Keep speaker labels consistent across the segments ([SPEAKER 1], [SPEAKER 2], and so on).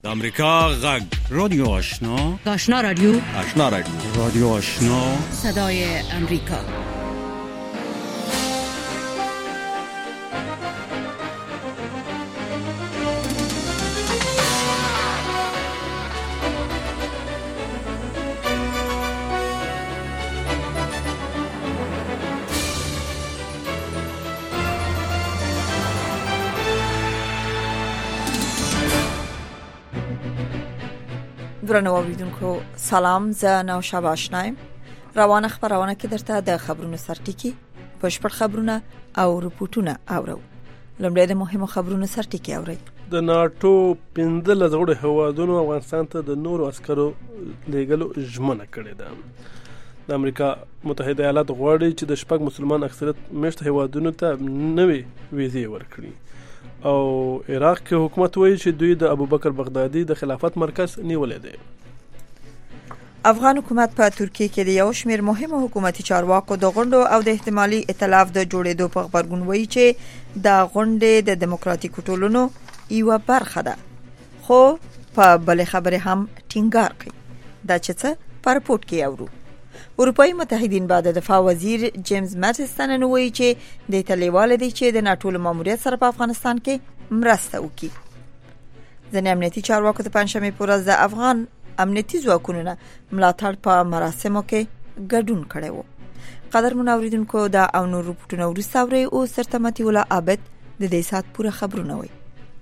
[SPEAKER 1] د امریکا غږ رادیو آشنا،
[SPEAKER 2] آشنا رادیو،
[SPEAKER 1] آشنا رادیو، رادیو آشنا،
[SPEAKER 2] صدای امریکا.
[SPEAKER 3] درنو اوریدونکو سلام، زه نوشابه آشنایم. روانه خبرونه کې درته د خبرونو سرټکی، بشپړ خبرونه او رپورټونه اورو. لومړی د مهمو خبرونو سرټکی اورئ.
[SPEAKER 4] د ناتو 15 غړو هوادونو افغانستان ته د نورو عسکرو لیږلو ژمنه کړې ده. د امریکا متحده ایالات غواړي چې د شپږ مسلمان اکثریت مشت هوادونو ته نوې ویزې ورکړي. او عراق کې حکومت وایي چې دوی د ابوبکر بغدادي د خلافت مرکز نیولې دی.
[SPEAKER 3] افغان حکومت په ترکیه کې د یو شمېر مهمو حکومتي چارواکو د غونډو او د احتمالي ائتلاف د جوړېدو په خبرګون وایي چې د غونډې د دیموکراتیکو ټولنو یوه برخه ده، خو په بل خبره هم ټینګار کوي. دا چې څه په رپورټ کې اورو. اروپایي متحدین بعد دفاع وزیر جیمز ماتیس نن وایي چې د ایتالیواله دی چې د ناتو ماموریت سره په افغانستان کې مرسته وکړي. ځینې امنیتي چارواکو د پنځشنبې په ورځ د افغان امنیتي ځواکونو ملاتړ په مراسمو کې ګډون کړی و. قدرمن اوریدونکو دا او نور رپورټونه وروسته اورئ. او سرتمتي ولا عابد د دې سات پوره خبرونه وایي.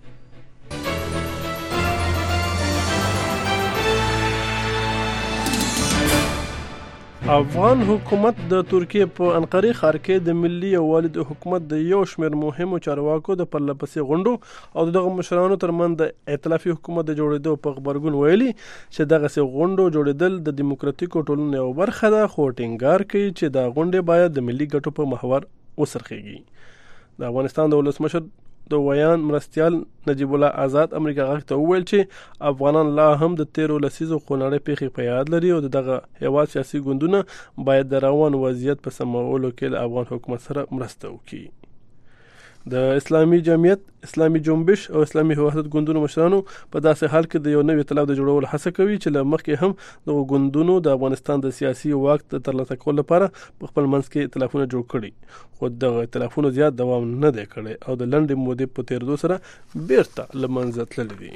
[SPEAKER 4] افغان حکومت د ترکیه په انقره ښار کې د ملي یووالي د حکومت د یو شمېر مهمو چارواکو د پرلهپسې غونډو او دغه مشرانو ترمنځ د ائتلافي حکومت د جوړېدو په خبرګون ویلي چې دغسې غونډو جوړېدل د دیموکراتیکو ټولنو یوه برخه ده، خو ټینګار کوي چې دا غونډې باید د ملي ګټو په محور وڅرخېږي. د افغانستان د ولسمشر د ویان مرستیال نجیب الله آزاد امریکا غږ ته وویل چې افغانان لا هم د 13 لسیزو خونړۍ پیښې په یاد لري او دغه هیواد سیاسي ګوندونه باید د روان وضعیت په سمولو کې له افغان حکومت سره مرسته وکړي. د اسلامي جمعیت، اسلامي جنبش او اسلامي وحدت ګوندونو مشرانو په داسې حال کې د یو نوي ائتلاف د جوړولو هڅه کوي چې له مخکې هم دغه ګوندونو د افغانستان د سیاسي واک د ترلاسه کولو لپاره په خپل منځ کې ائتلافونه جوړ کړي، خو دغه ائتلافونه زیات دوام نه دی کړی او د لنډې مودې په تېرېدو سره بیرته له منځه تللي دي.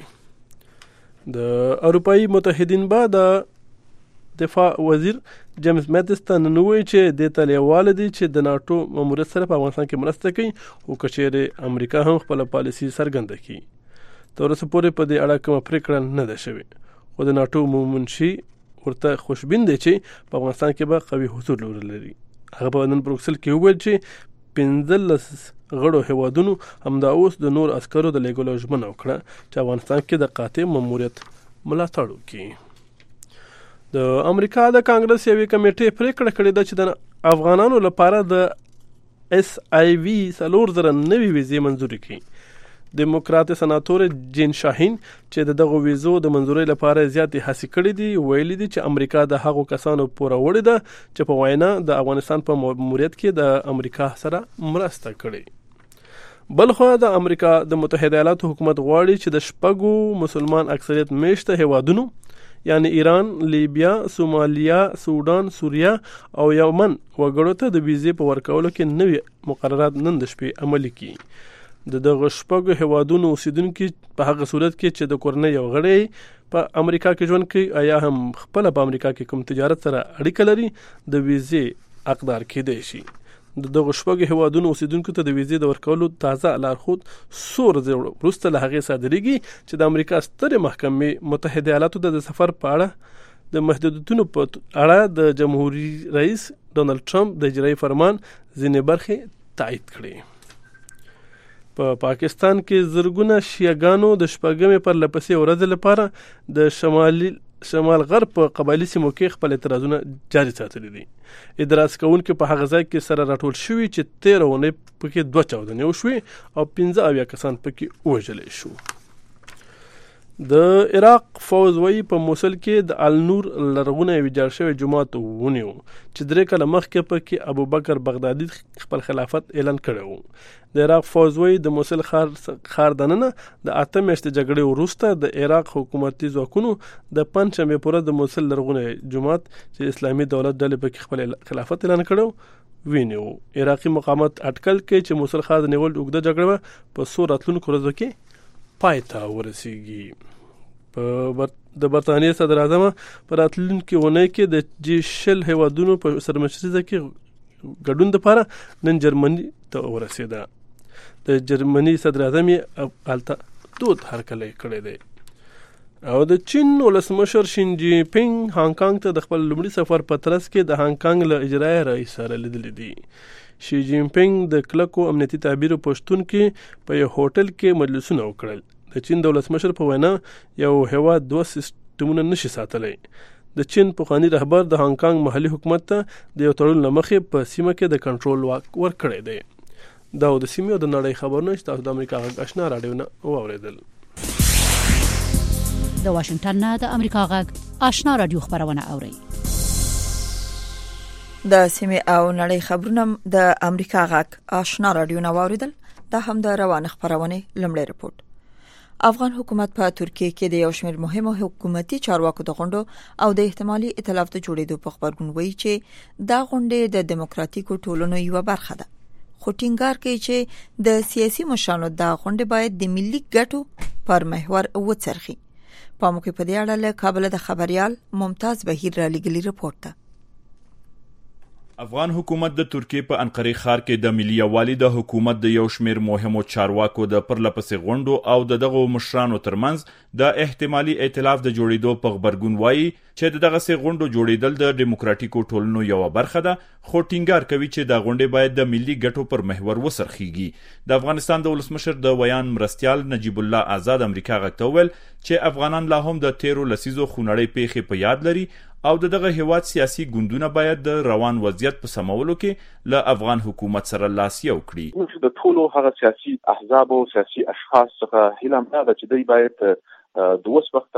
[SPEAKER 4] د اروپایي متحدین به د دفاع وزیر جیمز ماتیس نن وایي چې د ایتالیواله دی چې د ناتو ماموریت سره په افغانستان کې مرسته کوي، خو که چیرې امریکا هم خپله پالیسي څرګنده کړي. تر اوسه پورې په دې اړه کومه پرېکړه نه ده شوې، خو د ناتو منشي ورته خوشبین دی چې په افغانستان کې به قوي حضور لري. هغه په نن بروکسل کې وویل چې 15 غړو هیوادونو همدا اوس د نور عسکرو د لیږلو ژمنه وکړه چې افغانستان کې د قاطع ماموریت ملاتړ وکړي. د امریکا د کانګرس یوې کمیټې پریکړه کړې ده چې د افغانانو لپاره د SIV 4000 نوې ویزې منظوري کړي. دیموکرات سناتور جین شاهین چې دغه ویزو د منظورۍ لپاره زیاتې هڅې کړې دي ویلي دي چې امریکا د هغو کسانو پوروړې ده چې په وینا د افغانستان په ماموریت کې د امریکا سره مرسته کړې. بلخو د امریکا د متحده ایالاتو حکومت غواړي چې د شپږو مسلمان اکثریت میشته هیوادونو یعنی ایران، لیبیا، سومالیا، سودان، سوریه او یمن وګړو ته د ویزې په ورکولو کې نوي مقررات نن د شپې عملي کړي. دغه شپږو هیوادونو اوسیدونکي په هغه صورت کې چې د کورنۍ یو غړی په امریکا کې ژوند کوي یا هم خپله په امریکا کې کوم تجارت سره اړیکه لري د ویزې حقدار کېدای شي. دغه شپږو هیوادونو اوسیدونکو ته د ویزې د ورکولو تازه لارښود څو ورځې وروسته له هغې صادریږي چې د امریکا سترې محکمې متحده ایالاتو د سفر په اړه د محدودیتونو په اړه د جمهوریت رئیس ډونالډ ټرمپ د اجرایي فرمان ځینې برخې تایید کړې. په پاکستان کې زرګونه شیعهګانو د شپږمې پرلهپسې ورځې لپاره د شمال غرب په قبایلي سیمو کې خپل اعتراضونه جاري ساتلي دي. اعتراض کوونکي په هغه ځای کې سره راټول شوي چې 13 اونۍ پکې 2 چاودنې وشوې او 15 کسان پکې ووژل شو. د عراق فوز وایي په موصل کې د النور لرغونی ویجاړ شوی جومات ونیو چې 3 کاله مخکې پکې ابوبکر بغدادي خپل خلافت اعلان کړی و. د عراق فوز وایي د موصل ښار دننه د 8 میاشتې جګړې وروسته د عراق حکومتي ځواکونو د پنځشنبې پوره د موصل لرغونی جومات چې اسلامي دولت ډلې پکې خپل خلافت اعلان کړی وینیو. عراقي مقامات اټکل کوي چې موصل ښار د نیول اوږده جګړه په څو راتلونکو ورځو کې پای ته ورسیږي. د برطانیې صدر اعظم په راتلونکي اونۍ کې د G20 هیوادونو په سرمشريزه کې ګډون لپاره نن جرمني ته ورسېده. د جرمني صدر اعظم الته دود هرکلی کړی دی. او د چین ولسمشر شین جی پینګ هانګ کانګ ته د خپل لومړي سفر په ترڅ کې د هانګ کانګ له اجرایي رئیس سره لیدلي دي. شي جین پینګ د کلکو امنیتي تعبیرو پښتون کې په یو هوټل کې مجلسونه وکړل. د چین د ولسمشر په وینا یو هیواد 2 سیستمونه نشي ساتلی. د چین پخوانی رهبر د هانګ کانګ محلي حکومت ته د یو تړون لمخې په سیمه کې د کنټرول واک ورکړی دی. دا د سیمې او د نړۍ خبرونه چې تاسو د امریکا غږ آشنا راډیو نه واوریدل.
[SPEAKER 2] د واشنگټن نه د امریکا غږ آشنا رادیو خبرونه اوري.
[SPEAKER 3] د سیمې او نړۍ خبرونه د امریکا غږ آشنا رادیو نه واوریدل. دا هم د روان خبرونه لمړی رپورت. افغان حکومت په ترکیه کې د یو شمېر مهمو حکومتي چارواکو د غونډو او د احتمالي ائتلاف د جوړېدو په خبرګون وایي چې دا غونډې د دیموکراتیکو ټولنو یو برخه ده. خو ټینګار کوي چې د سیاسي مشرانو دا غونډې باید د ملي ګټو پر محور وڅرخي. په موږ په دې اړه له کابل د خبريال ممتاز بهیر را لګلی رپورت ده.
[SPEAKER 5] افغان حکومت د ترکیه په انقره ښار کې د ملي یووالي د حکومت د یو شمېر مهمو چارواکو د پرلپسې غونډو او دغه مشرانو ترمنځ د احتمالي ائتلاف د جوړېدو په خبرګون وایي چې دغه سه غونډو جوړېدل د دیموکراتیکو ټولنو یو برخه ده. خو ټینګار کوي چې دا غونډې باید د ملي ګټو پر محور وسرخیږي. د افغانستان د ولسمشر د ویان مرستيال نجیب الله آزاد امریکا غږ ته ویل چې افغانان لا هم د 13 لسیزو خونړۍ پیښې په یاد لري او دغه هیواد سیاسي ګوندونه باید د روان وضعیت په سمولو کې له افغان حکومت سره لاس یو کړي.
[SPEAKER 6] موږ د ټولو هغه سیاسي احزاب او سیاسي اشخاص څخه هیله ده چې دوی باید د اوس وخت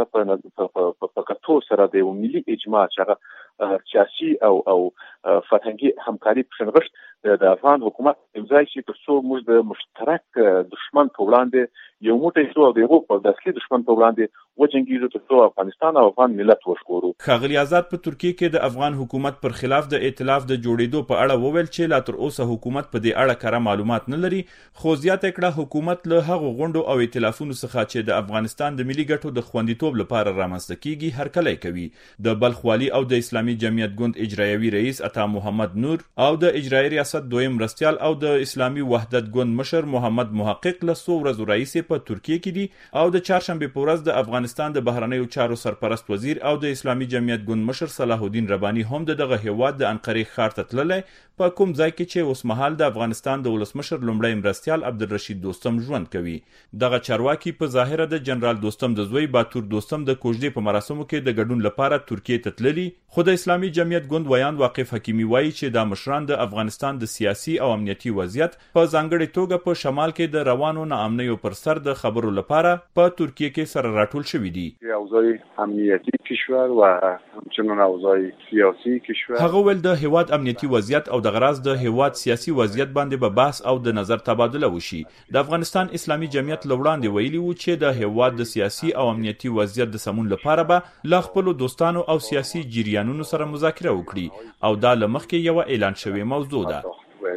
[SPEAKER 6] په کتو سره د ملي اجماع چې سیاسي او فرهنګي همکاري په شنغشت د افغان حکومت امضای شي تر څو موږ د مشترک دشمن په وړاندې یو موټی شو او د اصلي دشمن په وړاندې وجنګیږو تر څو افغانستان او افغان ملت وژغورو.
[SPEAKER 5] ښاغلي آزاد په ترکیه کې د افغان حکومت پر خلاف د ائتلاف د جوړېدو په اړه وویل چې لا تر اوسه حکومت په دې اړه کره معلومات نه لري. خو زیاته کړه حکومت له هغو غونډو او ائتلافونو څخه چې د افغانستان د ملي ګټو د خوندیتوب لپاره رامنځته کیږي هرکلی کوي. د بلخ والي او د اسلامي جمعیت ګوند اجرایوي رئیس عطا محمد نور او د اجرایي ریاست دویم مرستيال او د اسلامي وحدت ګوند مشر محمد محقق له څو ورځو راهیسې په ترکیه کې دي او د چهارشنبه په ورځ د افغانستان د بهرنیو چارو سرپرست وزیر او د اسلامي جمعیت ګوند مشر صلاح الدین رباني هم دغه هیواد د انقره ښار ته تللی په کوم ځای کې چې اوس مهال د افغانستان د ولسمشر لومړی مرستيال عبدالرشید دوستم ژوند کوي. دغه چارواکي په ظاهره د جنرال دوستم د زوی باتور دوستم د کوژدې په مراسمو کې د ګډون لپاره ترکیه ته تللي. خو د اسلامي جمعیت ګوند ویان واقف حکیمي وایي چې د مشران د افغانستان د سیاسي او امنیتي وضعیت په ځانګړي توګه په شمال کې د روانو ناامنیو پر سر د خبرو لپاره په ترکیه کې سره راټول شوي دي.
[SPEAKER 6] اوضاع امنیتی کشور و همچنین اوضاع سیاسی کشور
[SPEAKER 5] هغه ول د هیواد امنیتي وضعیت او د غراز د هیواد سیاسي وضعیت باندې به بحث او د نظر تبادله وشي. د افغانستان اسلامي جمعیت لوړاندې ویلي وو چې د هیواد د سیاسي او امنیتي وضعیت د سمون لپاره به لا خپل دوستانو او سیاسي جریانونو سره مذاکره وکړي او دا لمخکې یو اعلان شوی موضوع ده.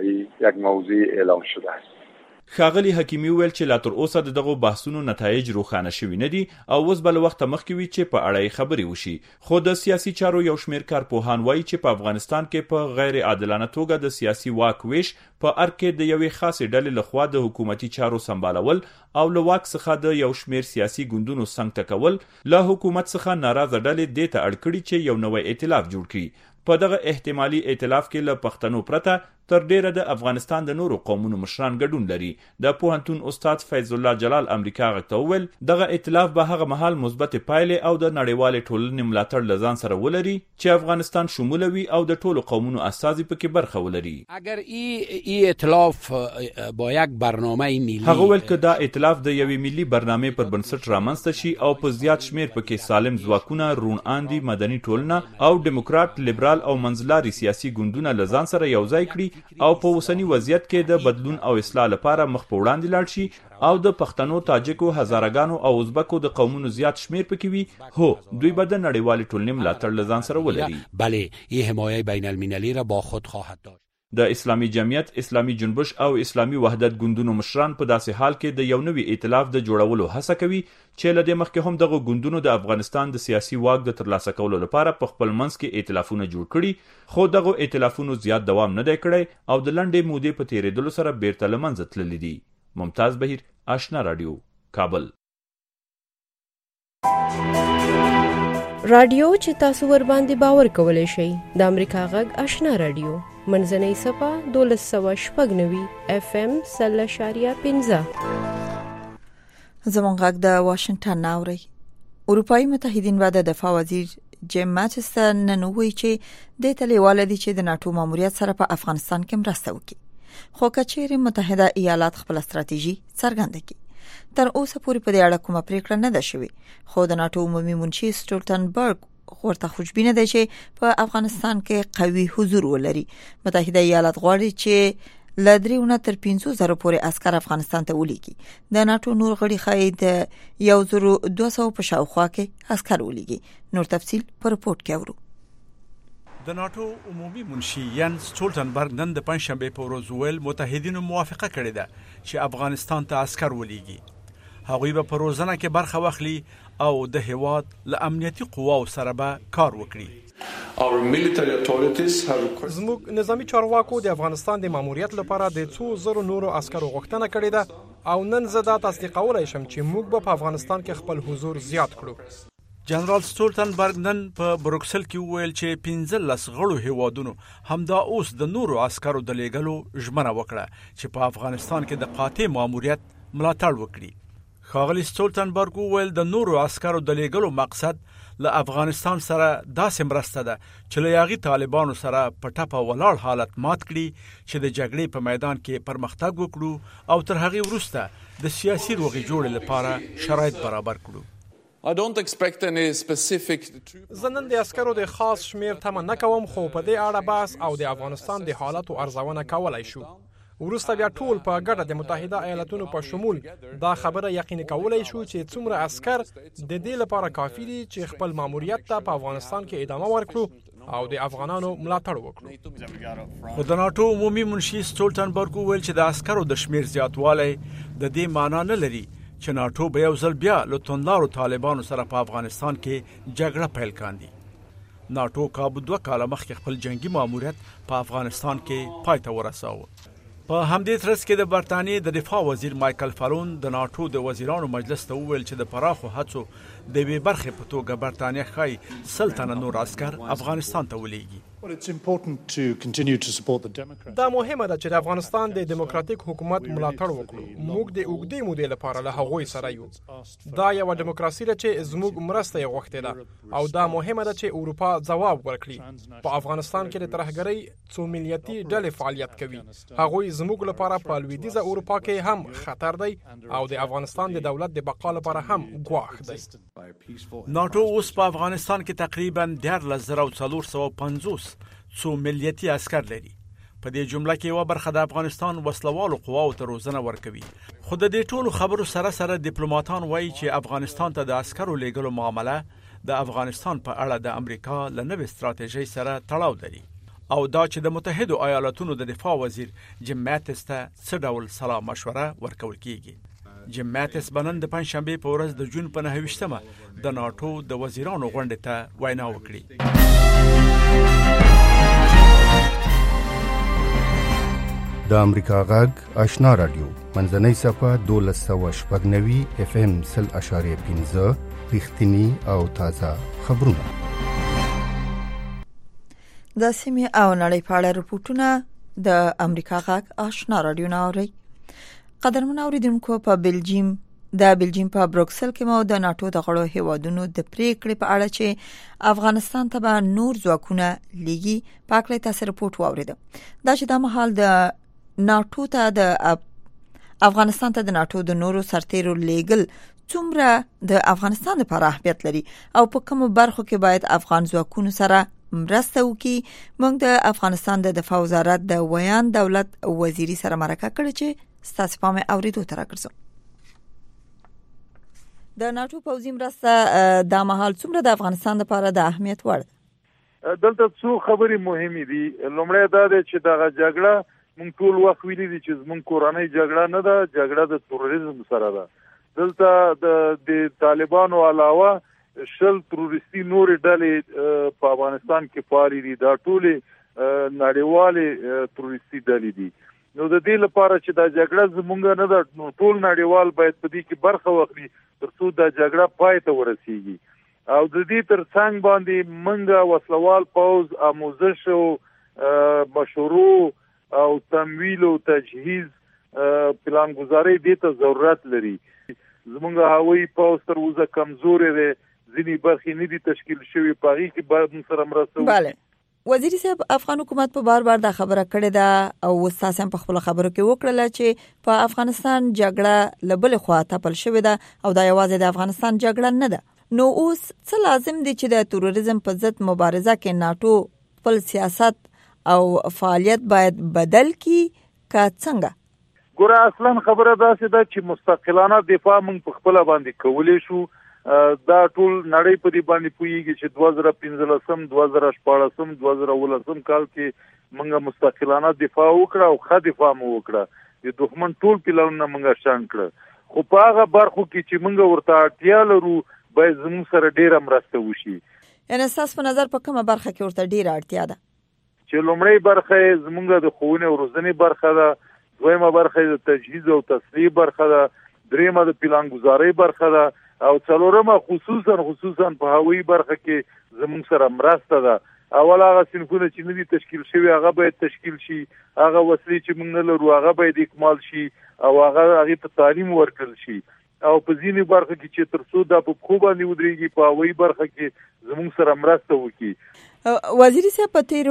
[SPEAKER 6] یک موضوع اعلان شده است.
[SPEAKER 5] ښاغلي حکیمي ویل چې لا تر اوسه دغه بحثونو نتایج روښانه شوي نه دي او اوس بل وخت مخکې وي چې په اړه خبرې وشي. خو د سیاسي چارو یو شمېر کارپوهان وایي چې په افغانستان کې په غیر عادلانه توګه د سیاسي واک ویش په اړه کې د یوې خاصې ډلې لخوا د حکومتي چارو سمبالول او له واک څخه د یو شمېر سیاسي ګوندونو څنګ ټکول له حکومت څخه ناراضه ډلې دې ته اړ کړي چې یو نوی ائتلاف جوړ کړي. په دغه احتمالي ائتلاف کې له پښتنو پرته تر ډیره د افغانستان د نورو قومونو مشران ګډون لري. د پوهنتون استاد فیض الله جلال امریکا غږ ته وویل دغه ائتلاف به هغه مهال مثبت پایلې او د نړیوالې ټولنې ملاتړ له ځان سره ولري چې افغانستان شموله وي او د ټولو قومونو استازي پکې برخه ولري.
[SPEAKER 7] اگر ای ائتلاف با یک برنامه ملی
[SPEAKER 5] هغه ویل که دا ائتلاف د یوې ملي برنامې پر بنسټ رامنځته شي او په زیات شمیر پکې سالم ځواکونه، روڼ اندي مدني ټولنه او دیموکرات، لیبرال او منځلاري سیاسي ګوندونه له ځان سره یوځای کړي او په اوسنی وضعیت کې د بدلون او اصلاح لپاره مخ په وړاندې لاړ شي او د پښتنو، تاجکو، هزارګانو او ازبکو د قومونو زیات شمیر پکې وي. هو دوی به د نړیوالې ټولنې ملاتړ له ځان سره ولري.
[SPEAKER 7] بله این حمایت بین المللی را با خود خواهد داشت.
[SPEAKER 5] د اسلامي جمعیت، اسلامي جنبش او اسلامي وحدت ګوندونو مشران په داسې حال کې د یو نوي ائتلاف د جوړولو هڅه کوي چې له دې مخکې هم دغه ګوندونو د افغانستان د سیاسي واک د ترلاسه کولو لپاره په خپل منځ کې ائتلافونه جوړ کړي، خو دغه ائتلافونو زیات دوام نه دی کړی او د لنډې مودې په تیریدلو سره بیرته له منځه تللي دي. ممتاز بهیر، آشنا رادیو، کابل.
[SPEAKER 8] رادیو چې تاسو ور باندې باور کولای شئ د امریکا غږ آشنا رادیو منځنۍ صفه 1290 FM 0.15.
[SPEAKER 3] زمونږ غږ د واشنگټن ناوړي. اروپאי متحدین بعد دفاع وزیر جیم ماتیس نن وایي چې د تلیواله دي چې د ناتو ماموریت سره په افغانستان کې مرسته وکړي، خو کچېرې متحده ایالات خپل ستراتیژي څرګنده کړي. تر اوسه پورې په دې اړه کومه پریکړه نه ده شوې، خو د ناتو عمومي منشي سټولټنبرګ ورته خوشبینه ده چې په افغانستان کې قوي حضور ولري. متحده ایالات غواړي چې له 3 تر 500 پورې عسكر افغانستان ته ولېږي. د ناتو نور غړي ښایي د 1200 په شاوخوا کې عسكر ولېږي. نور تفصیل په رپورت کې اورو.
[SPEAKER 9] د ناتو عمومي منشي ینس سټولټنبرګ نن د پنځشنبه په ورځ ویل متحدینو موافقه کړې ده چې افغانستان ته عسكر ولېږي. هغوی به په روزنه کې برخه واخلي او د هیواد له امنیتي قواو سره به کار وکړي.
[SPEAKER 10] زموږ نظامی چارواکو د افغانستان د ماموریت لپاره د 200 نورو عسکرو غوښتنه کړې ده او نن زه دا تصدیقولای شم چې موږ به په افغانستان کې خپل حضور زیات کړو.
[SPEAKER 9] جنرال سټولټنبرګ نن په بروکسل کې ویل چې 15 غړو هیوادونو همدا اوس د نورو عسکرو د لېږلو ژمنه وکړه چې په افغانستان کې د قاطع ماموریت ملاتړ وکړي. ښاغلي سټولټنبرګ ویل د نورو عسکرو د لېږلو مقصد له افغانستان سره داسې مرسته ده چې له یاغي طالبانو سره په ټپه ولاړ حالت مات کړي چې د جګړې په میدان کې پرمختګ وکړو او تر هغې وروسته د سیاسي روغې جوړې لپاره شرایط برابر کړو.
[SPEAKER 10] زه نن د عسکرو د خاص شمیر تمه نه کوم، خو په دې اړه بحث او د افغانستان د حالاتو ارزونه کولای شو. وروسته بیا ټول په ګډه د متحده ایالاتونو په شمول دا خبره یقیني کولای شو چې څومره عسكر د دې لپاره کافي دي چې خپل ماموریت ته په افغانستان کې ادامه ورکړو او د افغانانو ملاتړ وکړو.
[SPEAKER 9] خو د ناتو عمومي منشي سټولټنبرګ ویل چې د عسکرو د شمیر زیاتوالی د دې معنا نه لري چې ناتو به یو ځل بیا له توندلارو طالبانو سره په افغانستان کې جګړه پیل کاندي. ناتو کابو 2 کاله مخکې خپل جنگي ماموریت په افغانستان کې پای ته ورساوه. په همدې ترڅ کې د برتانیې د دفاع وزیر مایکل فالون د ناتو د وزیرانو مجلس ته وویل چې د پراخو هڅو د یوې برخې په توګه برتانیه ښایي 100 تنه نور عسکر افغانستان ته ولېږي.
[SPEAKER 10] دا مهمه ده چې د افغانستان د دیموکراتیک حکومت ملاتړ وکړو. موږ د اوږدې مودې لپاره له هغوی سره یو. دا یو دیموکراسي ده چې زموږ مرسته یې غوښتې ده او دا مهمه ده چې اروپا ځواب ورکړي. په افغانستان کې د ترهګرۍ څو ملیتي ډلې فعالیت کوي. هغوی زموږ لپاره په لویدیځه اروپا کې هم خطر دی او د افغانستان د دولت د بقا لپاره هم ګواښ دی.
[SPEAKER 9] ناتو اوس په افغانستان کې تقریبا 13450 څو ملیتي عسكر لري. په دې جمله کې یو برخه د افغانستان وسلوالو قواو ته روزنه ورکوي. خو د دې ټولو خبرو سره سره ډیپلوماټان وایي چې افغانستان ته د عسکرو لېږلو معامله د افغانستان په اړه د امریکا له نوې ستراتیژۍ سره تړاو لري او دا چې د متحده ایالاتونو د دفاع وزیر جیم ماتیس ته څه ډول سلا مشوره ورکول کیږي. جیم ماتیس بنن د پنځشنبه په ورځ د جون په 29مه د ناتو د وزیرانو غونډې ته وینا وکړي.
[SPEAKER 11] د امریکا غږ آشنا رادیو منځنۍ صفه 1290 FM 0.15 رښتینی او تازه خبرونه.
[SPEAKER 3] د سیمې او نړۍ په اړه رپورټونه د امریکا غږ آشنا رادیو نه اوري. قدرمن اوریدونکو، په بلجیم په بروکسل کې مو د ناتو د غړو هیوادونو د پریکړې په اړه چې افغانستان ته به نور ځواکونه لیږي په اړه تاسو رپورټ واورید. دا چې د مهال د ناتو ته د افغانستان ته د ناتو د نورو سرتیرو لیږل څومره د افغانستان لپاره اهمیت لري او په کوم برخو کې باید افغان ځواکونو سره مرسته وکړي. موږ د افغانستان د دفاع وزارت د ویان دولت وزیری سره مرکه کړې چې ستاسو په اوریدو تر راګرځو. د ناتو پوځي مرسته د مهال څومره د افغانستان لپاره د اهمیت وړ ده؟
[SPEAKER 12] دلته څو خبرې مهمې دي. لومړی دا دی چې دغه جګړه مونږ ټول وخت ویلي دي چې زموږ کورنۍ جګړه نه ده، جګړه د تروریزم سره ده. دلته د طالبانو علاوه 20 تروریستي نور ډلې په افغانستان کې فعال دي. دا ټول نړیوالې تروریستي ډلې دي. نو د دې لپاره چې دا جګړه زموږ نه ده، نو ټول نړیوال باید په دې کې برخه واخلي ترڅو دا جګړه پای ته ورسیږي. او د دې ترڅنګ باندې موږ وسلوال پوځ آموزش او مشورو او تمویل او تجهیز پلانګذاري دې ته ضرورت لري. زموږ هوایي پوځ تر اوسه کمزورې دی، ځینې برخې نه دي تشکیل شوي، په هغې کې باید موږ سره مرسته وکړي.
[SPEAKER 3] بله وزیري صاحب، افغان حکومت په بار دا خبره کړې ده او تاسو هم په خپل خبرو کې وکړله چې په افغانستان جګړه له بلې خوا تپل شوې ده او دا یوازې د افغانستان جګړه نه ده. نو اوس څه لازم دي چې د تروریزم په ضد مبارزه کې ناتو خپل سیاست او فعالیت باید بدل کړي که څنګه؟
[SPEAKER 12] ګوره، اصلا خبره داسې ده چې مستقلانه دفاع موږ په خپل باندې کولی شو. دا ټول نړۍ په دې باندې پوهیږي چې 2015 2014 2019 کال کې موږ مستقلانه دفاع وکړه او ښه دفاع مو وکړه. د دښمن ټول پلانونه موږ شان کړ، خو په هغه برخو کې چې موږ ورته اړتیا لرو باید زموږ سره ډیره مرسته وشي.
[SPEAKER 3] یعنی تاسو په نظر په کومه برخه کې ورته ډیره اړتیا ده؟
[SPEAKER 12] چې لومړی برخه زموږ د ښوونې او روزنې برخه ده، دویمه برخه د تجهیز او تصفیې برخه ده، دریمه د پلانګذارۍ برخه ده او څلورمه خصوصا په هوایي برخه کې زموږ سره مرسته ده. اول هغه صنفونه چې نه دي تشکیل شوي هغه باید تشکیل شي، هغه وسلې چې موږ نه لرو هغه باید اکمال شي او هغې ته تعلیم ورکړل شي. او په ځینې برخه کې چې تر څو دا په پښو باندې ودرېږي په هوایي برخه کې زموږ سره مرسته وکړي.
[SPEAKER 3] وزیري صاحب، په تیرو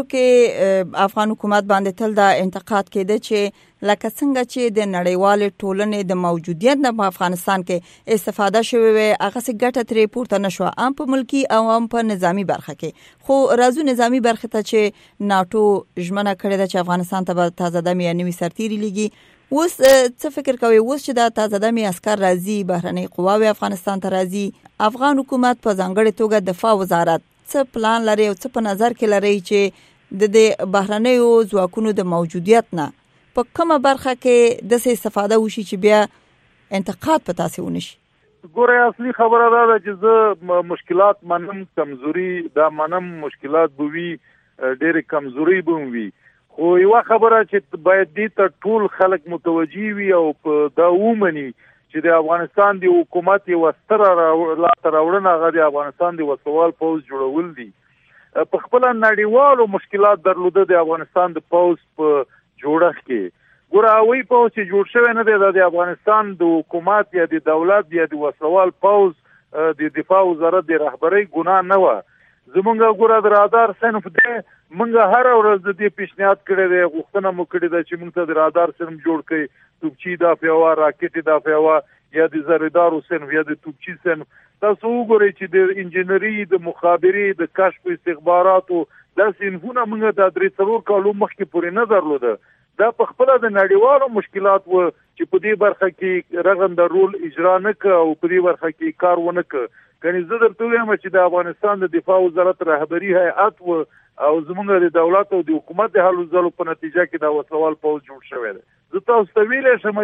[SPEAKER 3] کې افغان حکومت باندې تل دا انتقاد کېده چې لکه څنګه چې د نړیوالې ټولنې د موجودیت نه په افغانستان کې استفاده شوې وي، هغسې ګټه ترې پورته نه شوه، هم په ملکي او هم په نظامي برخه کې. خو راځو نظامي برخه ته چې ناتو ژمنه کړې ده چې افغانستان ته به تازه دمې یا نوي سرتیري لیږي. اوس څه فکر کوي اوس چې دا تازه دمې عسکر راځي، بهرنۍ قواوې افغانستان ته راځي، افغان حکومت په ځانګړې توګه دفاع وزارت څه پلان لري او څه په نظر کې لري چې د بهرنیو ځواکونو د موجودیت نه په کومه برخه کې داسې استفاده وشي چې بیا انتقاد په تاسې ونشي؟
[SPEAKER 12] ګوره، اصلي خبره دا ده چې زه مشکلات منم، کمزوري دا منم، مشکلات به وي، ډېرې کمزوري به وي، خو یوه خبره چې باید دې ته ټول خلک متوجه وي او دا ومني چې د افغانستان د حکومت یوه ستره لاسته راوړنه هغه د افغانستان د وسلوال پوځ جوړول دي. په خپله نړیوالو مشکلات درلوده د افغانستان د پوځ په جوړښت کې. ګوره، هوایي پوځ چې جوړ شوی نه دی، دا د افغانستان د حکومت یا د دولت یا د وسلوال پوځ د دفاع وزارت د رهبرۍ ګناه نه وه. زمونږ ګوره د رادار صنف دی، موږ هره ورځ د دې پیشنهاد کړی دی، غوښتنه مو کړې ده چې موږ ته د رادار صنف جوړ کړي، توپچي دافع وه، راکټې دافع وه، یا د زردارو صنف یا د توپچي صنف. تاسو وګورئ چې د انجینري، د مخابرې، د کشف استخباراتو دا صنفونه موږ د 3-4 کالو مخکې پورې نه درلوده. دا په خپله د نړیوالو مشکلات و چې په دې برخه کې رغنده رول اجرا نه کړه او په دې برخه کې کار ونه کړه. کني زه درته وایم چې د افغانستان د دفاع وزارت رهبري هیئت و او زموږ د دولت او د حکومت د هلو ځلو په نتیجه کې دا وسلوال پوځ جوړ شوی دی. زه تاسو ته ویلی شم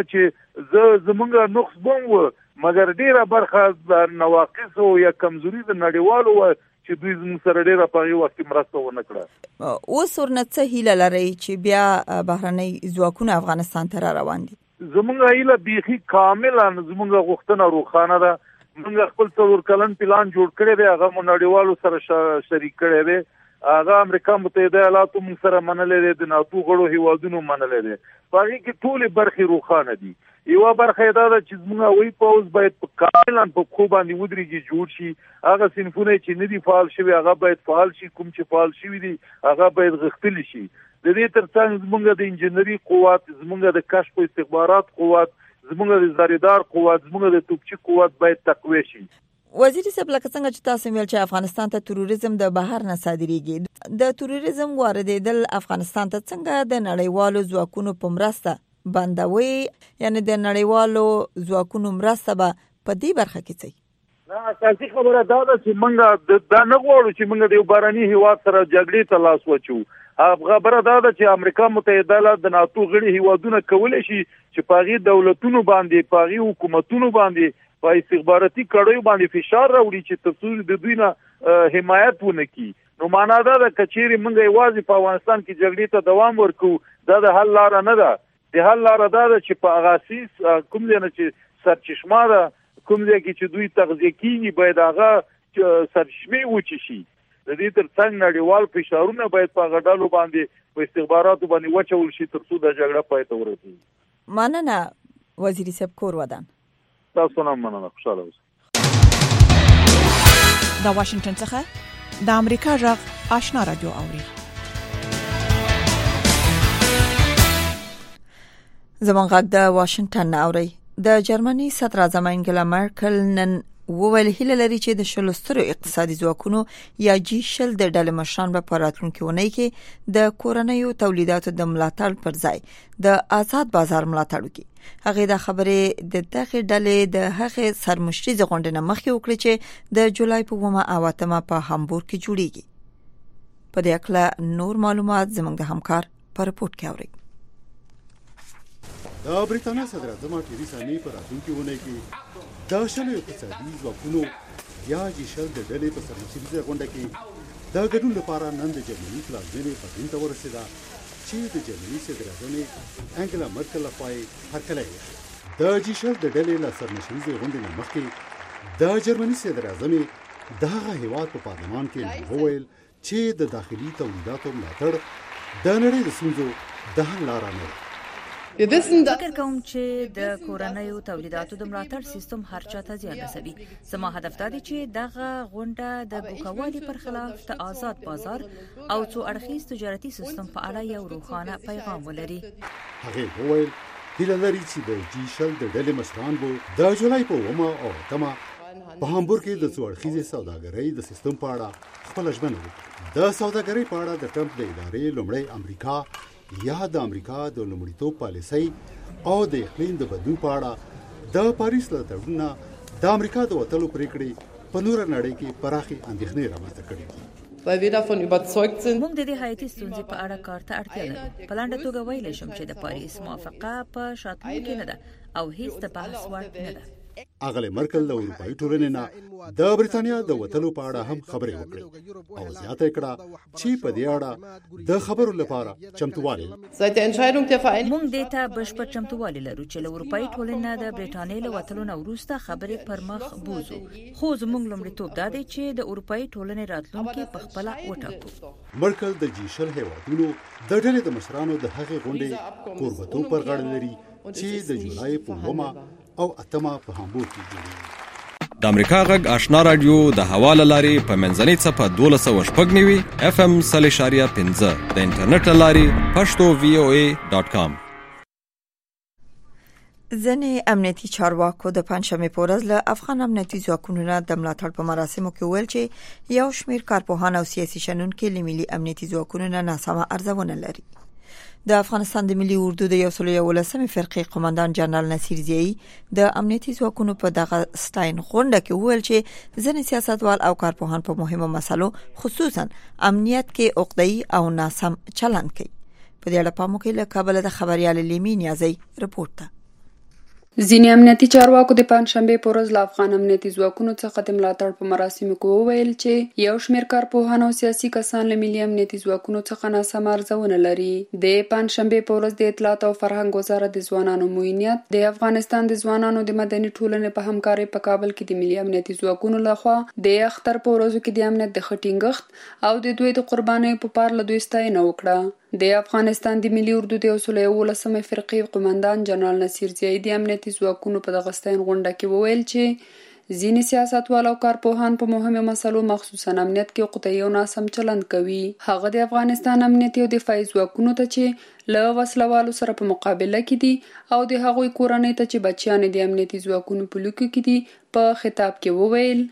[SPEAKER 12] چې زموږ نقص بم و، مګر ډېره برخه د نواقصو یا کمزوري د نړیوالو و چې دوی زموږ سره ډېره په هغې وخت کې مرسته ونه کړه.
[SPEAKER 3] اوس ورنه څه هیله لرئ چې بیا بهرنۍ ځواکونه افغانستان ته را روان دي؟
[SPEAKER 12] زموږ هیله بیخي کاملا زموږ غوښتنه روښانه ده. موږ خپل 4 کلن پلان جوړ کړی دی، هغه مو نړیوالو سره شریک کړی دی هغه امریکا متحده ایالاتو موږ سره منلې ده، د ناتو غړو هیوادونو منلې ده. په هغې کې ټولې برخې روښانه دي. یوه برخه دا ده چې زموږ هوایي پوځ باید په کاملا په پښو باندې ودرېږي، جوړ شي. هغه صنفونه چې نه دي فعال شوي هغه باید فعال شي، کوم چې فعال شوي دي هغه باید غښتلي شي. د دې ترڅنګ زموږ د انجنیري قوت، زموږ د کشف او استخبارات قوت، زموږ د زاریدار قوت، زموږ د توپچي قوت باید تقویه شي.
[SPEAKER 3] وزیر صاحب، لکه څنګه چې تاسو ویل چې افغانستان ته تروریزم د بهر نه صادریږي، د تروریزم واردېدل افغانستان ته څنګه د نړیوالو ځواکونو په مرسته بندوي؟ یعنی د نړیوالو ځواکونو مرسته به په دې برخه کې څه؟
[SPEAKER 12] نه، اساسي خبره دا ده چې موږ دا نه غواړو چې موږ د یو بهرني هیواد سره جګړې ته لاس واچو. خبره دا ده چې امریکا متحده ایالات د ناتو غړي هیوادونه کولی شي چې په هغې دولتونو باندې، په هغې حکومتونو باندې، په استخباراتي کړیو باندې فشار راوړي چې ترڅو د دوی نه حمایت ونه کړي. نو معنا دا ده که چیرې موږ یوازې په افغانستان کې جګړې ته دوام ورکړو، دا د حل لاره نه ده. د حل لاره دا ده چې په هغه اساس کوم ځای نه چې سرچشمه ده، کوم ځای کې چې دوی تغذیه کېږي باید هغه سرچشمې وچې شي. د دې ترڅنګ نړیوال فشارونه باید په هغه ډلو باندې، په استخباراتو باندې وچول شي ترڅو دا جګړه پای ته ورسېږي.
[SPEAKER 3] مننه وزیر صاحب، کور ودان.
[SPEAKER 12] تاسو نه مننه، خوشاله اوسئ.
[SPEAKER 13] دا واشنگټن څخه د امریکا غږ آشنا رادیو اوري.
[SPEAKER 3] زموږ غږ د واشنگټن اوري. د جرمني صدر اعظم انګلا مرکل نن وویل هیله لري چې د شلسترو اقتصادي ځواکونو یا G20 د ډلې مشران په راتلونکي اونۍ کې د کورنیو تولیداتو د ملاتړ پر ځای د آزاد بازار ملاتړ وکړي. هغه د خبرې د دغه ډلې د هغه سرمشري ځغونډه مخکې وکړي چې د جولای په 8 او 8 په هامبورګ کې جوړیږي. په دې اړه نور معلومات زموږ د همکار په رپورت کې اورئ.
[SPEAKER 14] د بریټانیا صدر اعظم ټریسا مې په راتلونکي اونۍ کې د شلو اقتصادي ځواکونو یا G20 د ډلې په سرمشري ځغونډه کې د ګډون لپاره نن د جرمني پلازمینې برلین ته ورسېده چې د جرمني صدر اعظم انګلا مرکل لخوا هرکلی وشو. د G20 د ډلې له سرمشري ځغونډې نه مخکې د جرمني صدر اعظم د هغه هیواد په پارلمان کې وویل چې د داخلي تولیداتو ملاتړ د نړۍ د ستونزو د حل لاره نه ده.
[SPEAKER 2] فکر کوم چې د کورنیو تولیداتو د ملاتړ سیستم هر چا ته زیان رسوي. زما هدف دا دی چې دغه غونډه د ګوکوالي پر خلاف د آزاد بازار او څو اړخیز تجارتي سیستم په اړه یو روښانه پیغام ولري.
[SPEAKER 14] هغه وویل هیله لري چې د G20 د ډلې مشران به د جولای په 8 او 8 په هامبورګ کې د څو اړخیزې سوداګرۍ د سیستم په اړه خپل ژمنه وکړي. د سوداګرۍ په اړه د ټرمپ د ادارې لومړی امریکا یا د امریکا د لومړیتوب پالیسۍ او د اقلیم د بدلون په اړه د پاریس له تړون د امریکا د وتلو پریکړې په نور نړۍ کې پراخي اندېښنې رامنځته کړې دي.
[SPEAKER 8] weil wir davon überzeugt sind.
[SPEAKER 2] موږ د دې حیاتي ستونزې په اړه کار ته اړتیا لرو. په لاندې توګه ویلی شم چې د پاریس موافقه په شاتلو کې نه ده او هیڅ د بحث وړ نه ده.
[SPEAKER 14] اغلی مرکل د اروپایي ټولنې نه د بریتانیا د وتلو په اړه هم خبرې وکړې او زیاته کړه چې په دې اړه د خبرو لپاره چمتووالی
[SPEAKER 2] موږ دې ته بشپړ چمتووالی لرو چې له اروپایي ټولنې نه د بریټانیا له وتلو نه وروسته خبرې پر مخ بوزو. خو زموږ لومړیتوب دا دی چې د اروپایي ټولنې راتلونکي په خپله وټاکو.
[SPEAKER 14] مرکل د G20 هیوادونو د ډلې د مشرانو د هغې غونډې کوربتوب پر غاړه لري چې د جولای په 8 او 8 په هامبورګ کې جوړیږي.
[SPEAKER 15] د امریکا غږ آشنا رادیو د حواله لاري په منځنۍ صفه 1290 FM 0.15 د انټرنیټ لاري pashto.voa.com.
[SPEAKER 3] ځینې امنیتي چارواکو د پنځمې په ورځ له افغان امنیتي ځواکونو نه د ملاتړ په مراسمو کې ویل چې یو شمېر کارپوهان او سیاسي شنونکي له ملي امنیتي ځواکونو نه ناسمه ارزونه لري. د افغانستان د ملي اردو د 111 فرقې قومندان جنرال نصیر زیایی د امنیتي ځواکونو په دغه ستاین غونډه کې ویل چې ځینې سیاستوال او کارپوهان په مهمو مسلو خصوصا امنیت کې عقده‌ای او ناسم چلند کوي. په دې اړه پاموکې له کابل د خبريال لیمي نیازي رپورت ده.
[SPEAKER 16] ځینې امنیتي چارواکو د پنځشنبې په ورځ له افغان امنیتي ځواکونو څخه د ملاتړ په مراسمو کې وویل چې یو شمېر کارپوهان او سیاسي کسان له ملي امنیتي ځواکونو څخه ناسم ارزونه لري. د پنځشنبې په ورځ د اطلاعات او فرهنګ وزارت د ځوانانو معینیت د افغانستان د ځوانانو د مدني ټولنې په همکارۍ په کابل کې د ملي امنیتي ځواکونو لخوا د اختر په ورځو کې د امنیت د ښه ټینګښت او د دوی د قربانۍ په پار له دوی ستاینه وکړه. د افغانستان د ملي اردو د 111 فرقې قومندان جنرال نصیر ضیاء د امنیتي ځواکونو په دغه ستاین غونډه کې وویل چې ځینې سیاستوال او کارپوهان په مهمو مسلو مخصوصا امنیت کې قطعي او ناسم چلند کوي. هغه د افغانستان امنیتي او دفاعي ځواکونو ته چې له وسلوالو سره په مقابله کې دي او د هغوی کورنۍ ته چې بچیان د امنیتي ځواکونو په لوکو کې دي په خطاب کې وویل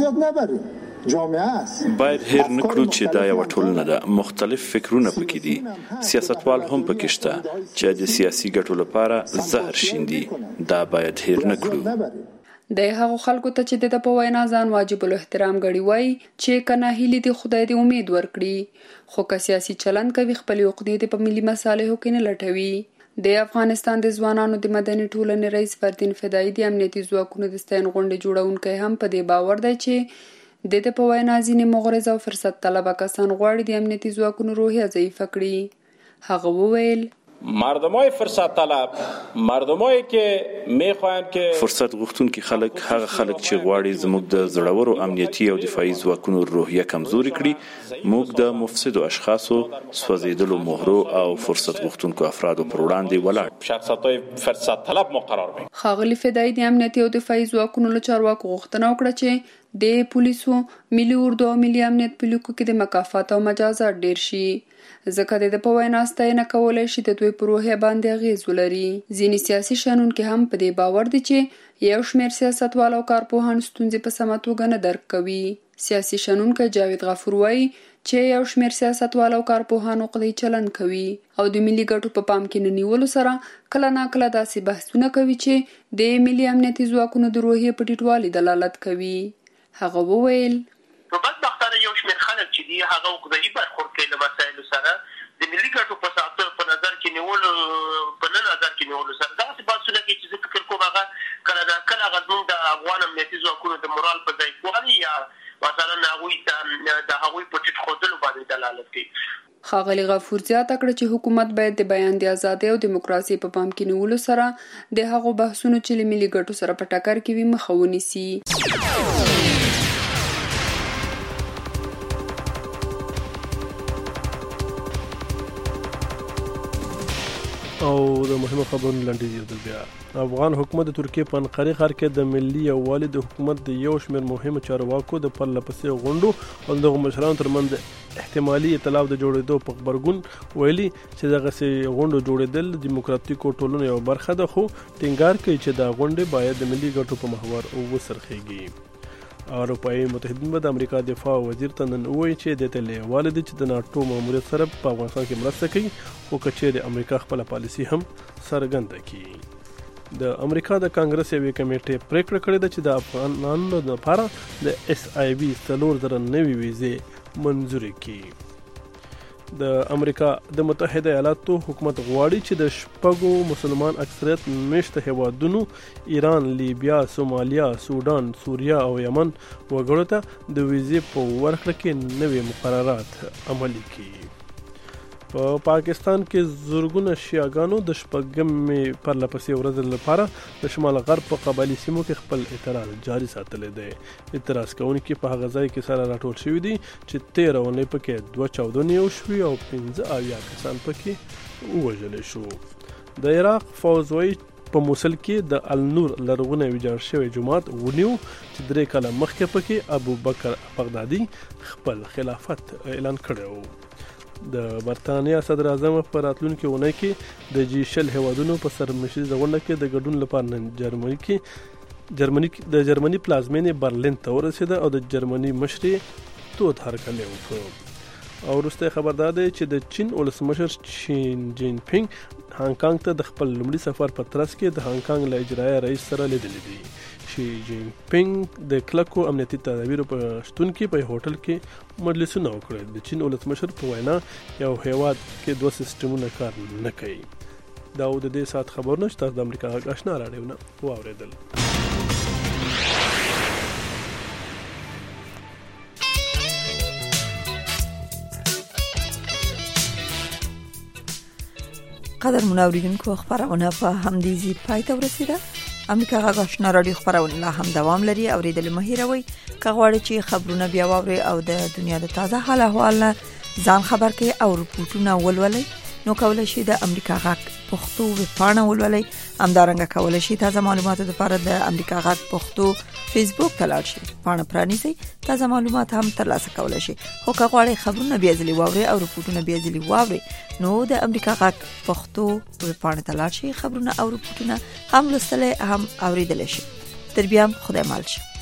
[SPEAKER 17] باید هیر نکړو چې دا یو ټولنه ده، مختلف فکرونه پکې دي، سیاستوال هم پکې شته چې د سیاسي ګټو لپاره زهر شیندي، دا باید هیر نکړو.
[SPEAKER 16] د هغو خلکو ته چې د په وینا ځان واجب الاحترام ګڼي وایي چې کنه هیلې د خدای د امید ورکړي، خو که سیاسي چلند کوي خپل عقدې په ملي مصالحو کې نه لټوي. د افغانستان د ځوانانو د مدني ټولنې رئیس فردین فدایي د امنیتي ځواکونو د ستاین غونډې جوړونکی هم په دې باور دی چې د په وینا ځینې مغرض او فرصت طلبه کسان غواړي د امنیتي ځواکونو روحیه ضعیفه کړي. هغه وویل
[SPEAKER 18] مردمای فرصت طلب مردمایی که میخواهند که
[SPEAKER 17] فرصت غوښتونکي خلک هغه خلک چې غواړي زموږ د زړورو امنیتي او دفاعي ځواکونو روحیه کمزوري کړي، موږ د مفسدو اشخاصو، سوځیدلو مهرو او فرصت غوښتونکو افرادو پر وړاندې ولاړ
[SPEAKER 18] شخصیت‌های فرصت طلب مقرر وي.
[SPEAKER 16] ښاغلي فدایي د امنیتي او دفاعي ځواکونو له چارواکو غوښتنه وکړه چې د پولیسو، ملي اردو او ملي امنیت په لوکو کې د مکافات او مجازات ډیر شي، ځکه د په وینا ستاینه کولای شي د دوی په روحیه باندې اغیز ولري. ځینې سیاسي شنونکي هم په دې باور دي چې یو شمېر سیاستوال او کارپوهان ستونزې په سمه توګه نه درک کوي. سیاسي شنونکی جاوید غفور وایي چې یو شمېر سیاستوال او کارپوهان عقدي چلند کوي او د ملي ګټو په پام کې نه نیولو سره کله ناکله داسې بحثونه کوي چې د ملي امنیتي ځواکونو د روحیې په ټیټوالي دلالت کوي. هغه وویل
[SPEAKER 19] نو بدبختانه یو شمېر خلک چې دي هغه عقدایي برخورد کوي له مسایلو سره د ملي ګټو په ساتلو په نظر کې نیولو سره داسې بحثونه کوي چې زه فکر کوم هغه کله ناکله هغه زموږ د افغان امنیتي ځواکونو د مورال په ضعیفوالي یا مثلا هغوی ته د هغوی په ټیټ ښودلو باندې دلالت کوي.
[SPEAKER 16] ښاغلي غفور زیاته کړه چې حکومت باید د بیان د ازادۍ او دیموکراسۍ په پام کې نیولو سره د هغو بحثونو چې له ملي ګټو سره په ټکر کې وي مخه ونیسي.
[SPEAKER 4] او د مهمو خبرونو لنډیز یو بیا افغان حکومت د ترکیې په انقره ښار کې د ملي یووالي د حکومت د یو شمېر مهمو چارواکو د پرله پسې غونډو او دغه مشرانو ترمنځ احتمالي ائتلاف د جوړېدو په خبرګون ویلي چې دغسې غونډو جوړېدل د دیموکراتیکو ټولنو یوه برخه ده، خو ټینګار کوي چې دا غونډې باید د ملي ګټو په محور وڅرخېږي. اروپایي متحدین به د امریکا دفاع وزیر ته نن ووایي چې د ته لیواله دي چې د ناټو ماموریت سره په افغانستان کې مرسته کوي، خو که چیرې امریکا خپله پالیسي هم څرګنده کړي. د امریکا د کانګرس یوې کمیټې پریکړه کړې ده چې د افغانانو لپاره د SIV 4,000 نوې ویزې منظوري کړي. د امریکا د متحده ایالاتو حکومت غواړي چې د 6 مسلمان اکثریت میشته هیوادونو ایران، لیبیا، سومالیا، سودان، سوریه او یمن وګړو ته د ویزې په ورکړه کې نوې مقررات عملي کړي. په پاکستان کې زورګونه شیعاګانو د شپږمې پرله پسې ورځ لپاره د شمال غرب په قبایلي سیمو کې خپل اعتراض جاري ساتلی دی. اعتراض کوونکي په هغه ځای کې سره راټول شوي دي چې 13 اونۍ پکې 2 چاودنې وشوي او 15 کسان پکې ووژل شو. د عراق فوز وایي په موصل کې د النور لرغونی ویجاړ شوی جومات ونیو چې 3 کاله مخکې پکې ابو بکر بغدادي خپل خلافت اعلان کړی و. د برتانیا صدر اعظم په راتلونکي اونۍ کې د G20 هیوادونو په سرمشریزه غونډه کې د ګډون لپاره نن جرمني پلازمینې برلین ته ورسېده او د جرمني مشر تود هرکلی وکړ. او وروستی خبر دا دی چې د چین ولسمشر شین جین پینګ هانګ کانګ ته د خپل لومړي سفر په ترڅ کې د هانګ کانګ له اجرایي رئیس سره لیدلی دي. شي جین پینګ د کلکو امنیتي تدابیرو په شتون کې په هوټل کې مجلسونه وکړل. د چین ولسمشر په وینا یو هیواد کې 2 سیستمونه کار نه کوي. دا د دې سات خبرونه چې تاسو د امریکا غږ آشنا راډیو نه واوریدل.
[SPEAKER 3] قدر منوریدونکو خبرونه په همدې ځای پای ته ورسیده. امریکا غږ آشنا راډیو خبرونه لا هم دوام لري. اوریدل مه هیروئ. که غواړئ چې خبرونه بیا واورئ او د دنیا د تازه حال احوال ځان خبر کړئ او رپورټونه ولولئ، نو کولای شئ د امریکا غږ پښتو ویبپاڼه ولولئ. همدارنګه کولای شئ تازه معلوماتو لپاره د امریکا غږ پښتو فیسبوک ته لاړ شئ، پاڼه پرانیزئ، تازه معلومات هم ترلاسه کولای شئ. خو که غواړئ خبرونه بیا ځلې واورئ او رپورټونه بیا ځلې واورئ، نو د امریکا غږ پښتو ویبپاڼه ته لاړ شئ، خبرونه او رپورټونه هم لوستلی هم اوریدلی شئ. تر بیا خدای مال شه.